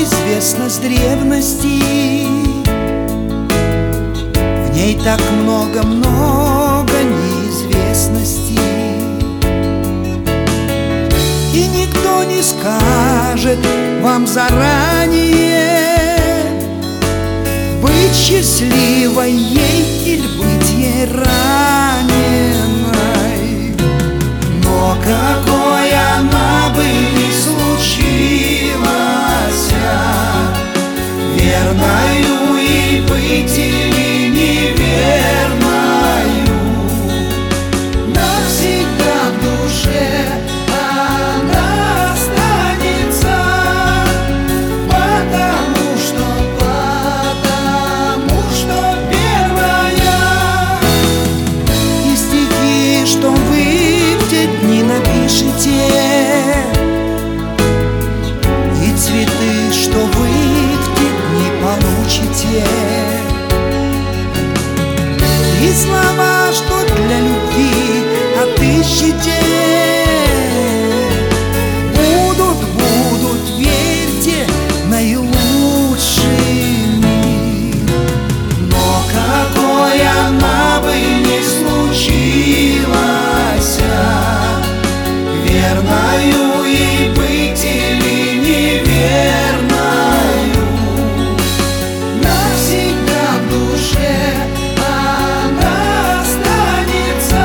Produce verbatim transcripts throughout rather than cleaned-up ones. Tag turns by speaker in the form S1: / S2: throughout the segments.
S1: известна с древности. В ней так много-много неизвестностей, и никто не скажет вам заранее, быть счастливой ей или быть ей раненой. Но какой она бы ни случилась, верною ей быть или неверною, навсегда в душе она останется, потому что, потому что первая. И стихи, что вы в те дни напишете, и цветы, что вы в те дни получите, и слова, что для любви отыщете, будут, будут, верьте, наилучшими. Но какой она бы ни случилась, верною ей быть или неверною, навсегда в душе она останется,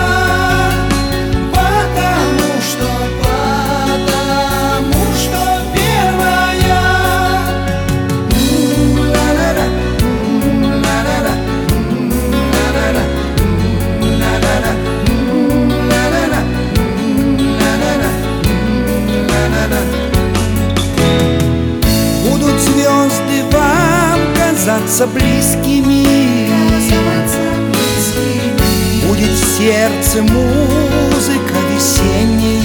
S1: потому что, потому что первая. Ла-ла-ла, ла-ла-ла, ла-ла-ла, ла-ла-ла, ла-ла-ла, ла-ла-ла. Будут звезды вам казаться близкими, будет в сердце музыка весенняя.